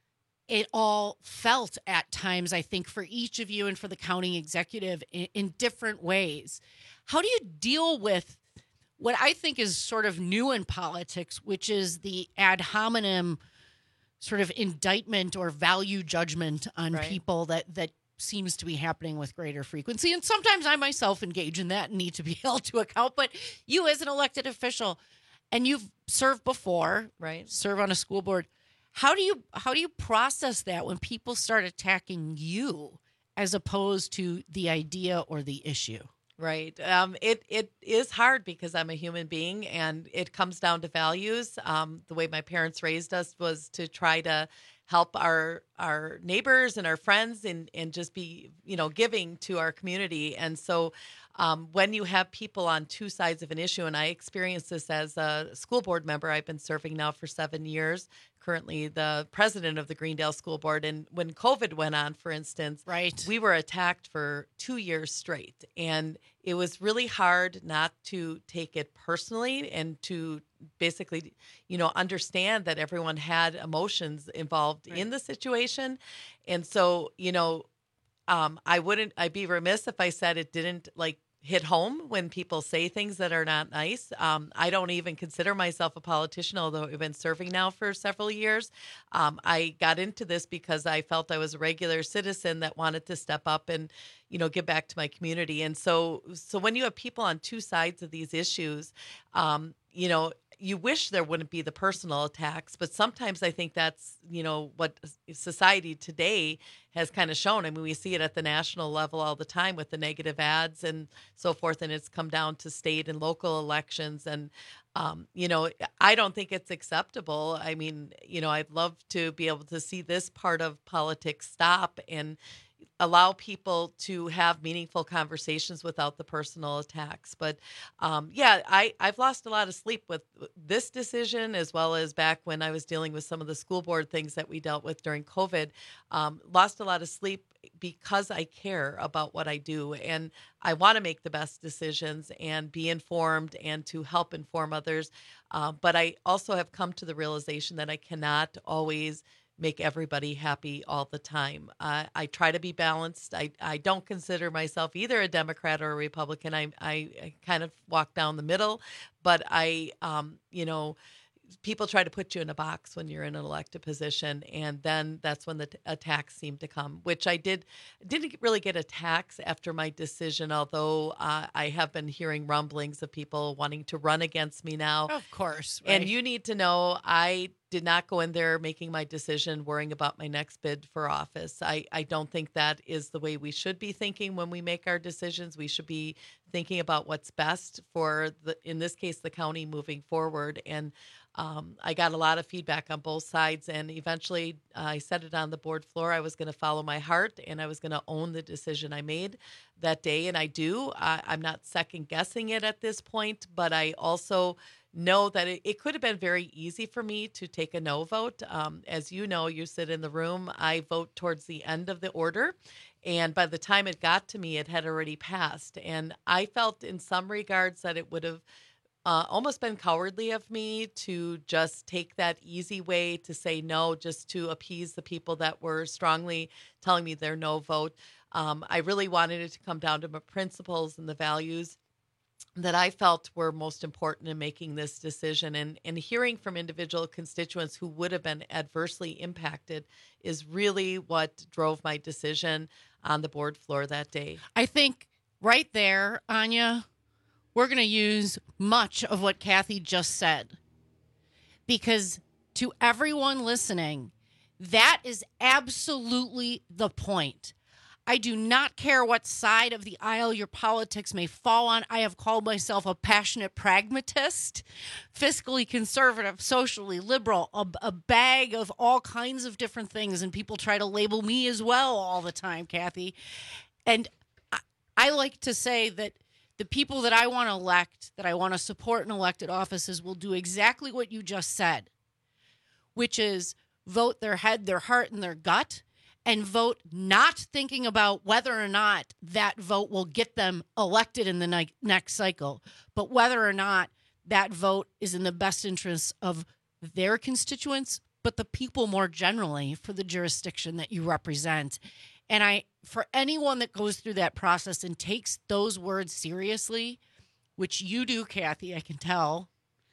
it all felt at times, I think, for each of you and for the county executive in, in different ways. How do you deal with what I think is sort of new in politics, which is the ad hominem sort of indictment or value judgment on right. people that, that seems to be happening with greater frequency. And sometimes I myself engage in that and need to be held to account. But you as an elected official, and you've served before, right? Serve on a school board. How do you how do you process that when people start attacking you as opposed to the idea or the issue? Right. Um, it it is hard because I'm a human being, and it comes down to values. Um, the way my parents raised us was to try to help our our neighbors and our friends, and and just be, you know, giving to our community. And so um, when you have people on two sides of an issue, and I experienced this as a school board member, I've been serving now for seven years. Currently the president of the Greendale School Board. And when COVID went on, for instance, right. we were attacked for two years straight. And it was really hard not to take it personally and to basically, you know, understand that everyone had emotions involved right. in the situation. And so, you know, um, I wouldn't, I'd be remiss if I said it didn't like hit home when people say things that are not nice. Um, I don't even consider myself a politician, although I've been serving now for several years. Um, I got into this because I felt I was a regular citizen that wanted to step up and, you know, give back to my community. And so, so when you have people on two sides of these issues, um, you know, you wish there wouldn't be the personal attacks, but sometimes I think that's, you know, what society today has kind of shown. I mean, we see it at the national level all the time with the negative ads and so forth, and it's come down to state and local elections. And, um, you know, I don't think it's acceptable. I mean, you know, I'd love to be able to see this part of politics stop and allow people to have meaningful conversations without the personal attacks. But um, yeah, I, I've lost a lot of sleep with this decision, as well as back when I was dealing with some of the school board things that we dealt with during COVID. Um, lost a lot of sleep because I care about what I do, and I want to make the best decisions and be informed and to help inform others. Uh, but I also have come to the realization that I cannot always make everybody happy all the time. Uh, I try to be balanced. I, I don't consider myself either a Democrat or a Republican. I, I, I kind of walk down the middle, but I, um, you know, people try to put you in a box when you're in an elected position, and then that's when the t- attacks seem to come, which I did didn't really get attacks after my decision, although uh, I have been hearing rumblings of people wanting to run against me now. Of course. Right? And you need to know I did not go in there making my decision worrying about my next bid for office. I, I don't think that is the way we should be thinking when we make our decisions. We should be thinking about what's best for, the, in this case, the county moving forward. And Um, I got a lot of feedback on both sides, and eventually uh, I said it on the board floor. I was going to follow my heart, and I was going to own the decision I made that day, and I do. I, I'm not second guessing it at this point, but I also know that it, it could have been very easy for me to take a no vote. Um, as you know, you sit in the room. I vote towards the end of the order, and by the time it got to me, it had already passed. And I felt in some regards that it would have Uh, almost been cowardly of me to just take that easy way to say no, just to appease the people that were strongly telling me their no vote. Um, I really wanted it to come down to my principles and the values that I felt were most important in making this decision. And, and hearing from individual constituents who would have been adversely impacted is really what drove my decision on the board floor that day. I think right there, Anya, we're going to use much of what Kathy just said, because to everyone listening, that is absolutely the point. I do not care what side of the aisle your politics may fall on. I have called myself a passionate pragmatist, fiscally conservative, socially liberal, a, a bag of all kinds of different things, and people try to label me as well all the time, Kathy. And I, I like to say that the people that I want to elect, that I want to support in elected offices, will do exactly what you just said, which is vote their head, their heart, and their gut, and vote not thinking about whether or not that vote will get them elected in the ne- next cycle, but whether or not that vote is in the best interest of their constituents, but the people more generally for the jurisdiction that you represent. And I, for anyone that goes through that process and takes those words seriously, which you do, Kathy, I can tell,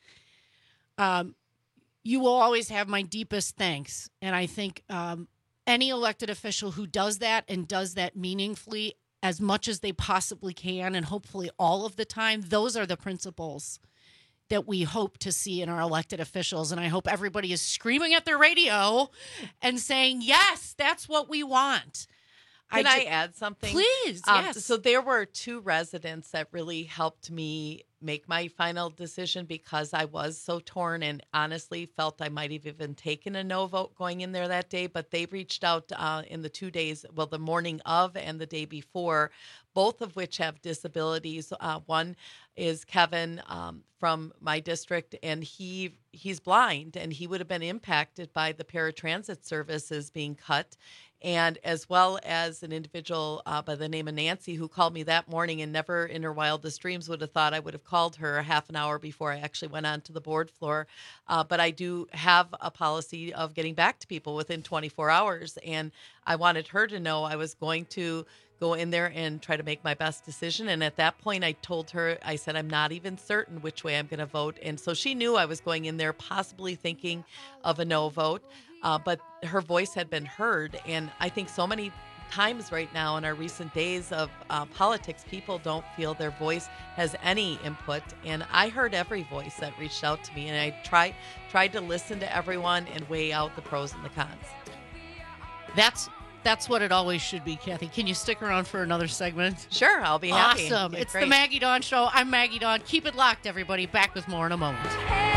um, you will always have my deepest thanks. And I think um, any elected official who does that and does that meaningfully as much as they possibly can, and hopefully all of the time, those are the principles that we hope to see in our elected officials. And I hope everybody is screaming at their radio and saying, yes, that's what we want. Can I, I ju- add something? Please, Um, yes. So there were two residents that really helped me make my final decision, because I was so torn and honestly felt I might have even taken a no vote going in there that day. But they reached out uh, in the two days, well, the morning of and the day before, both of which have disabilities. Uh, one is Kevin um, from my district, and he he's blind, and he would have been impacted by the paratransit services being cut. And as well as an individual uh, by the name of Nancy, who called me that morning, and never in her wildest dreams would have thought I would have called her a half an hour before I actually went on to the board floor. Uh, but I do have a policy of getting back to people within twenty-four hours. And I wanted her to know I was going to go in there and try to make my best decision. And at that point, I told her, I said, I'm not even certain which way I'm going to vote. And so she knew I was going in there possibly thinking of a no vote. Uh, but her voice had been heard. And I think so many times right now in our recent days of uh, politics, people don't feel their voice has any input. And I heard every voice that reached out to me, and I try, tried to listen to everyone and weigh out the pros and the cons. That's that's what it always should be, Kathy. Can you stick around for another segment? Sure, I'll be happy. Awesome. Yeah, it's great. the Maggie Dawn Show. I'm Maggie Dawn. Keep it locked, everybody. Back with more in a moment.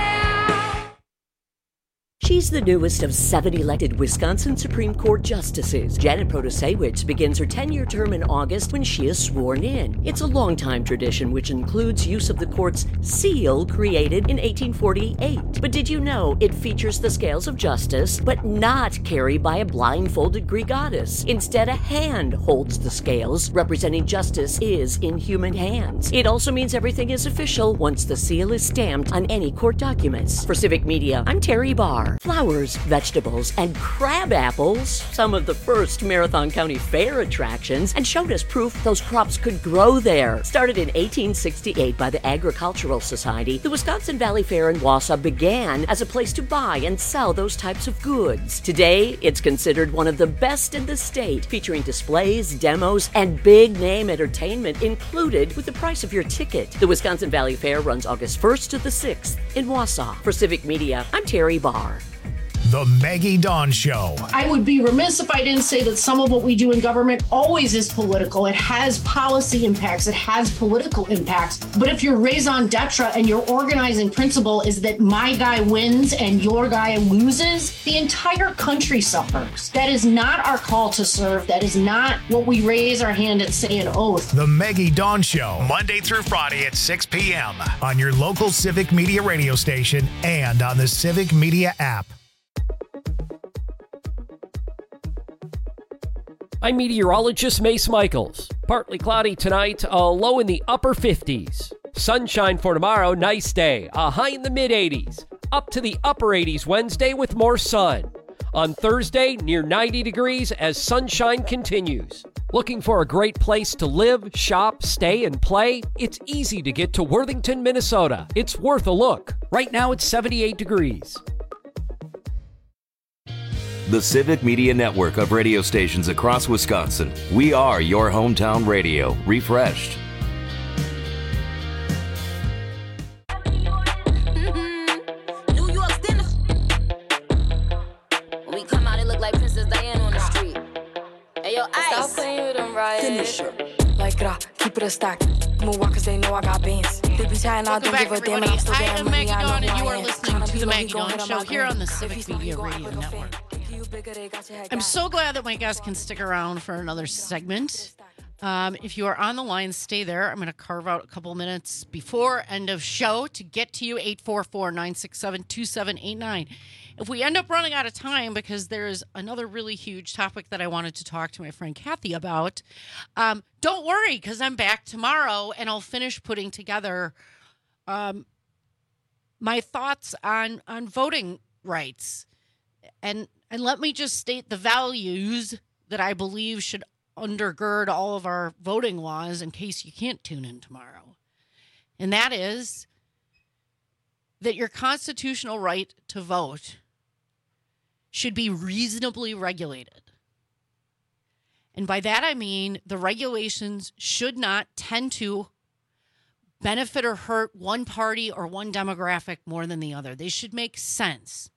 She's the newest of seven elected Wisconsin Supreme Court justices. Janet Protasiewicz begins her ten-year term in August when she is sworn in. It's a long-time tradition which includes use of the court's seal created in eighteen forty-eight. But did you know it features the scales of justice, but not carried by a blindfolded Greek goddess? Instead, a hand holds the scales, representing justice is in human hands. It also means everything is official once the seal is stamped on any court documents. For Civic Media, I'm Terry Barr. Flowers, vegetables, and crab apples, some of the first Marathon County Fair attractions, and showed us proof those crops could grow there. Started in eighteen sixty-eight by the Agricultural Society, the Wisconsin Valley Fair in Wausau began as a place to buy and sell those types of goods. Today, it's considered one of the best in the state, featuring displays, demos, and big-name entertainment included with the price of your ticket. The Wisconsin Valley Fair runs August first to the sixth in Wausau. For Civic Media, I'm Terry Barr. The Maggie Dawn Show. I would be remiss if I didn't say that some of what we do in government always is political. It has policy impacts. It has political impacts. But if your raison d'etre and your organizing principle is that my guy wins and your guy loses, the entire country suffers. That is not our call to serve. That is not what we raise our hand and say an oath. The Maggie Dawn Show, Monday through Friday at six p.m. on your local Civic Media radio station and on the Civic Media app. I'm meteorologist Mace Michaels. Partly cloudy tonight, a low in the upper fifties. Sunshine for tomorrow, nice day, a high in the mid eighties. Up to the upper eighties Wednesday with more sun. On Thursday, near ninety degrees as sunshine continues. Looking for a great place to live, shop, stay, and play? It's easy to get to Worthington, Minnesota. It's worth a look. Right now it's seventy-eight degrees. The Civic Media Network of radio stations across Wisconsin. We are your hometown radio, refreshed. New York's dinner. When we come out, it look like Princess Diana on the street. Hey, yo, Ice. Stop playing with them, right? Finish her. Like that, keep it a stack. Move on, cause they know I got beans. They be trying out to give a damn. I'm still I am Maggie Dawn, and you are listening to the Maggie Dawn Show here on the Civic Media Radio Network. I'm so glad that my guests can stick around for another segment. Um, if you are on the line, stay there. I'm going to carve out a couple minutes before end of show to get to you, eight four four, nine six seven, two seven eight nine. If we end up running out of time, because there's another really huge topic that I wanted to talk to my friend Kathy about, um, don't worry, because I'm back tomorrow, and I'll finish putting together um, my thoughts on, on voting rights. And and let me just state the values that I believe should undergird all of our voting laws in case you can't tune in tomorrow. And that is that your constitutional right to vote should be reasonably regulated. And by that I mean the regulations should not tend to benefit or hurt one party or one demographic more than the other. They should make sense.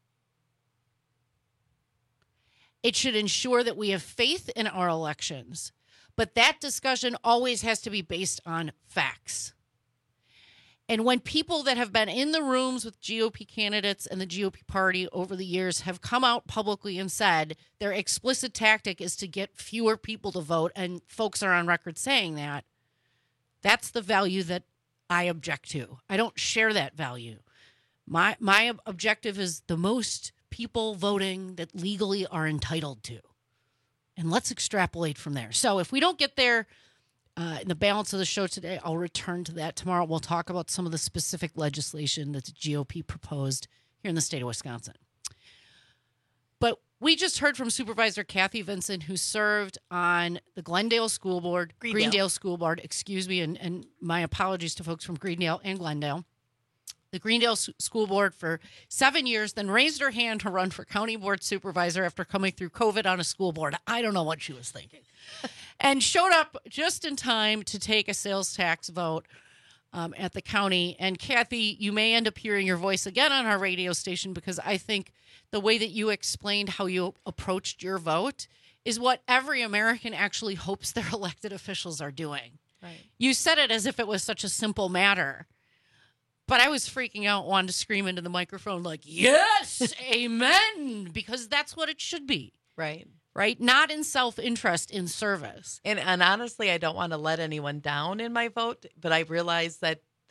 It should ensure that we have faith in our elections, but that discussion always has to be based on facts. And when people that have been in the rooms with G O P candidates and the G O P party over the years have come out publicly and said their explicit tactic is to get fewer people to vote, and folks are on record saying that, that's the value that I object to. I don't share that value. My my objective is the most people voting that legally are entitled to. And let's extrapolate from there. So if we don't get there uh, in the balance of the show today, I'll return to that tomorrow. We'll talk about some of the specific legislation that the G O P proposed here in the state of Wisconsin. But we just heard from Supervisor Kathy Vincent, who served on the Glendale School Board, Greendale, Greendale School Board, excuse me, and, and my apologies to folks from Greendale and Glendale. The Greendale School Board for seven years, then raised her hand to run for county board supervisor after coming through COVID on a school board. I don't know what she was thinking. And showed up just in time to take a sales tax vote um, at the county. And Kathy, you may end up hearing your voice again on our radio station, because I think the way that you explained how you approached your vote is what every American actually hopes their elected officials are doing. Right. You said it as if it was such a simple matter. But I was freaking out, wanting to scream into the microphone like, yes, amen, because that's what it should be. Right. Right? Not in self-interest, in service. And and honestly, I don't want to let anyone down in my vote, but I realize that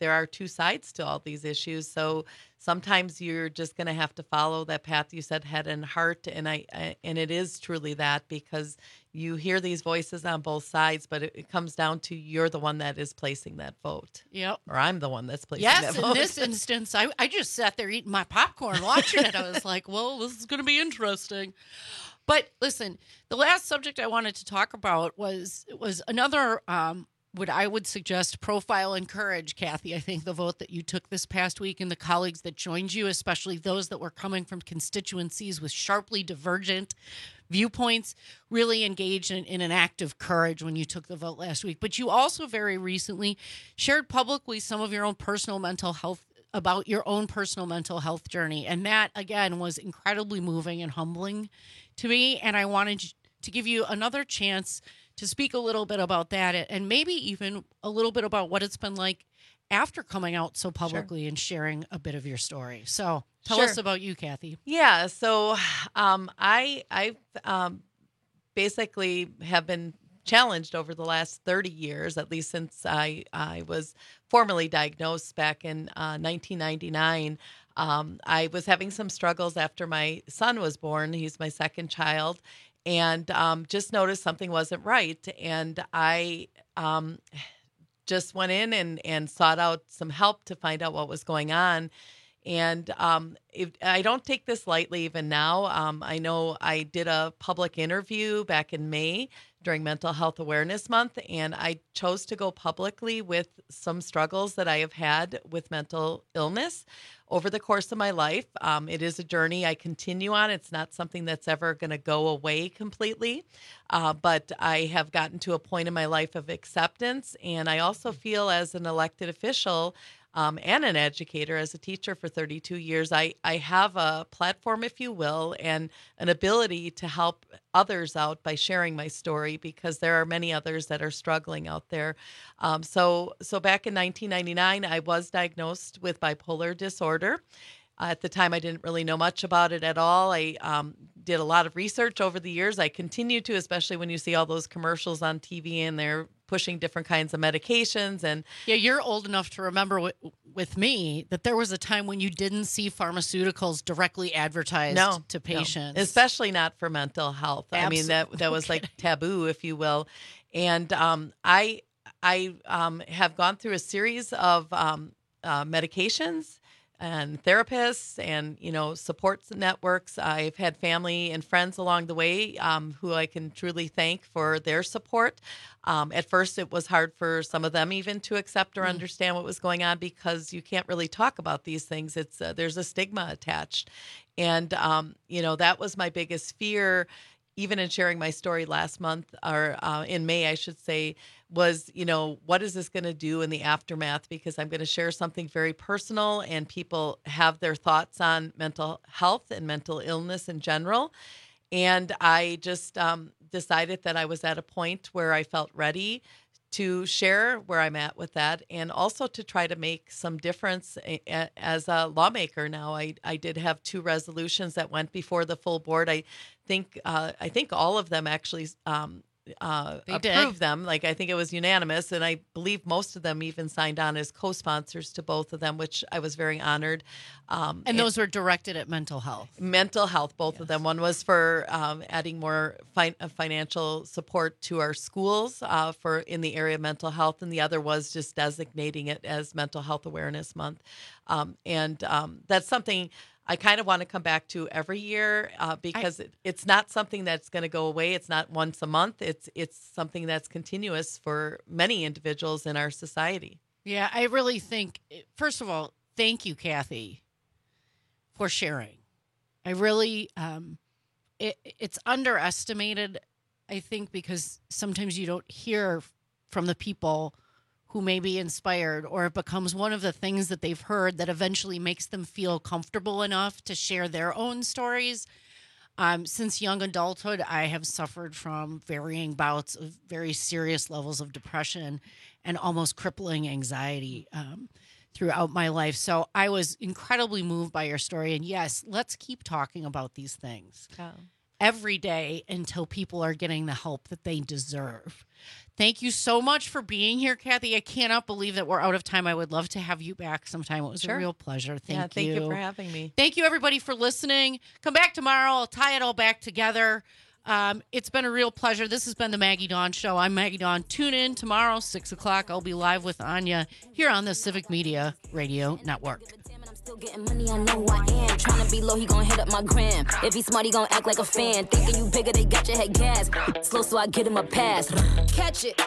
there are two sides to all these issues. So sometimes you're just going to have to follow that path you said, head and heart. And I, I and it is truly that, because you hear these voices on both sides, but it, it comes down to you're the one that is placing that vote. Yep. Or I'm the one that's placing yes, that in vote. this instance, I, I just sat there eating my popcorn watching it. I was like, well, this is going to be interesting. But listen, the last subject I wanted to talk about was was another, um, what I would suggest, profile and courage, Kathy. I think the vote that you took this past week and the colleagues that joined you, especially those that were coming from constituencies with sharply divergent viewpoints, really engaged in, in an act of courage when you took the vote last week. But you also very recently shared publicly some of your own personal mental health, about your own personal mental health journey. And that, again, was incredibly moving and humbling to me. And I wanted to give you another chance to speak a little bit about that, and maybe even a little bit about what it's been like after coming out so publicly sure. and sharing a bit of your story. So tell sure. us about you, Kathy. Yeah. So um, I, I um, basically have been challenged over the last thirty years, at least since I, I was formally diagnosed back in uh, nineteen ninety-nine. Um, I was having some struggles after my son was born. He's my second child. And um, just noticed something wasn't right. And I um, just went in and, and sought out some help to find out what was going on. And um, if, I don't take this lightly even now. Um, I know I did a public interview back in May during Mental Health Awareness Month, and I chose to go publicly with some struggles that I have had with mental illness over the course of my life. Um, it is a journey I continue on. It's not something that's ever going to go away completely, uh, but I have gotten to a point in my life of acceptance, and I also feel as an elected official Um, and an educator, as a teacher for thirty-two years, I, I have a platform, if you will, and an ability to help others out by sharing my story, because there are many others that are struggling out there. Um, so, so back in nineteen ninety-nine, I was diagnosed with bipolar disorder. Uh, at the time, I didn't really know much about it at all. I um, did a lot of research over the years. I continue to, especially when you see all those commercials on T V and they're pushing different kinds of medications. And yeah, you're old enough to remember w- with me that there was a time when you didn't see pharmaceuticals directly advertised no, to patients, no. Especially not for mental health. Absolutely. I mean, that that was like taboo, if you will. And um, I I um, have gone through a series of um, uh, medications and therapists and, you know, support networks. I've had family and friends along the way um, who I can truly thank for their support. Um, at first, it was hard for some of them even to accept or mm. understand what was going on, because you can't really talk about these things. It's uh, there's a stigma attached. And, um, you know, that was my biggest fear, even in sharing my story last month, or uh, in May, I should say, was, you know, what is this going to do in the aftermath? Because I'm going to share something very personal, and people have their thoughts on mental health and mental illness in general. And I just um, decided that I was at a point where I felt ready to share where I'm at with that, and also to try to make some difference as a lawmaker. Now, I, I did have two resolutions that went before the full board. I think uh, I think all of them actually um, uh, approved them. Like, I think it was unanimous, and I believe most of them even signed on as co-sponsors to both of them, which I was very honored. Um, and those were directed at mental health. Mental health, both yes. of them. One was for um, adding more fi- financial support to our schools uh, for in the area of mental health, and the other was just designating it as Mental Health Awareness Month. Um, and um, that's something I kind of want to come back to every year uh, because I, it, it's not something that's going to go away. It's not once a month. It's it's something that's continuous for many individuals in our society. Yeah, I really think, first of all, thank you, Kathy, for sharing. I really, um, it, it's underestimated, I think, because sometimes you don't hear from the people who may be inspired, or it becomes one of the things that they've heard that eventually makes them feel comfortable enough to share their own stories. Um, since young adulthood, I have suffered from varying bouts of very serious levels of depression and almost crippling anxiety um, throughout my life. So I was incredibly moved by your story. And yes, let's keep talking about these things oh. every day until people are getting the help that they deserve. Thank you so much for being here, Kathy. I cannot believe that we're out of time. I would love to have you back sometime. It was Sure. a real pleasure. Thank yeah, you. Thank you for having me. Thank you, everybody, for listening. Come back tomorrow. I'll tie it all back together. Um, it's been a real pleasure. This has been the Maggie Dawn Show. I'm Maggie Dawn. Tune in tomorrow, six o'clock. I'll be live with Anya here on the Civic Media Radio Network. Still getting money, I know who I am. Tryna be low, he gon' hit up my gram. If he smart, he gon' act like a fan. Thinking you bigger, they got your head gas. Slow, so I get him a pass. Catch it.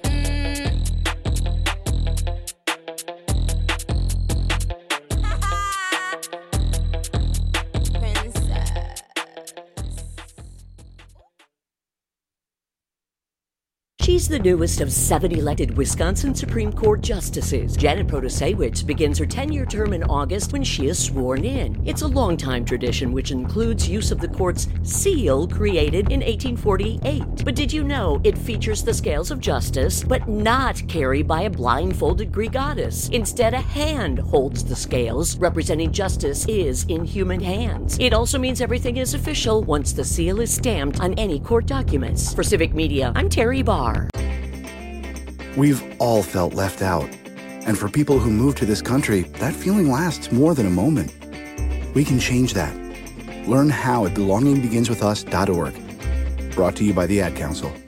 She's the newest of seven elected Wisconsin Supreme Court justices. Janet Protasiewicz begins her ten-year term in August when she is sworn in. It's a long-time tradition which includes use of the court's seal created in eighteen forty-eight. But did you know it features the scales of justice, but not carried by a blindfolded Greek goddess? Instead, a hand holds the scales, representing justice is in human hands. It also means everything is official once the seal is stamped on any court documents. For Civic Media, I'm Terry Barr. We've all felt left out. And for people who move to this country, that feeling lasts more than a moment. We can change that. Learn how at belonging begins with us dot org. Brought to you by the Ad Council.